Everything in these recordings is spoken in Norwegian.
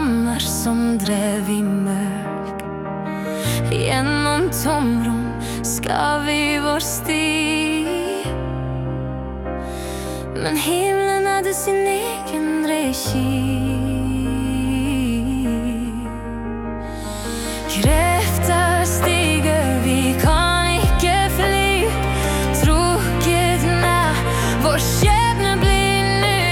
flammer som drev i mørk. Gjennom tomrom skal vi vår sti. Men himmelen hadde sin egen regi. Krefter stiger, vi kan ikke fly. Trukket ned, vår skjebne blir ny.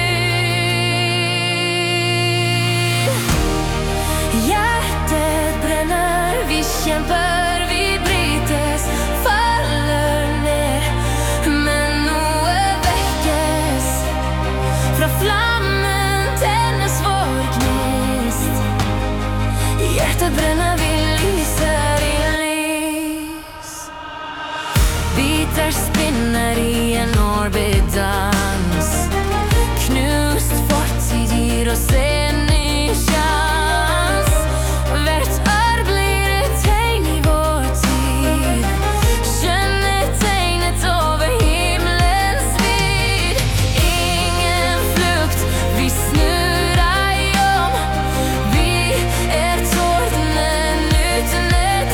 Hjertet brenner, vi kjemper, vi brytes, faller ned. Men noe vekkes, fra flammen tennes vår gnist. Hjertet brenner, vi lyser i lys. Biter spinner i en orbitdans. Knust fortid gir oss en ny sjans. Hvert år blir et tegn i vår tid. Skjønne tegnet over himmelens vid. Ingen flukt, vi snur deg om. Vi er tordenen uten et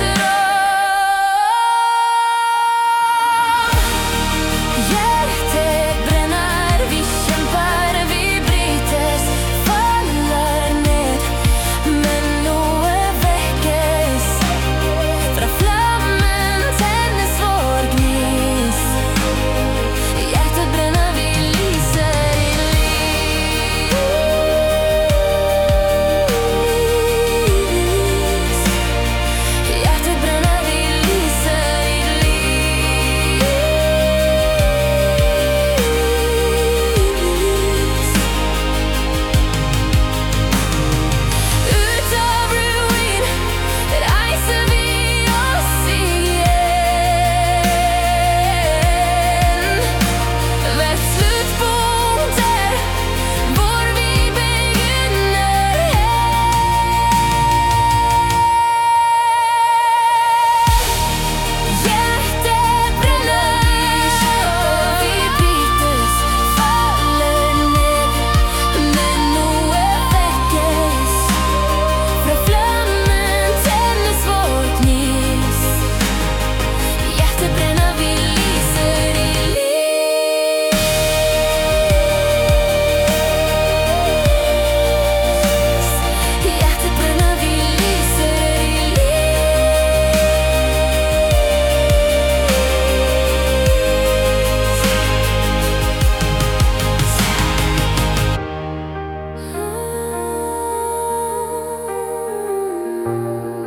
rom. Hjertet brenner, vi kjemper, vi brytes, faller ned. Men noe vekkes, fra flammen tennes vår gnist. Hjertet brenner, vi lyser i lys. Hjertet brenner, vi lyser i lys. Ut av ruin reiser vi oss igjen. Ved sluttpunkter hvor vi begynner Hjertet brenner, vi brytes, faller ned. Men noe vekkes, fra flammen tennes vår gnist. Hjertet brenner, vi lyser i lys. Hjertet brenner, vi lyser i lys.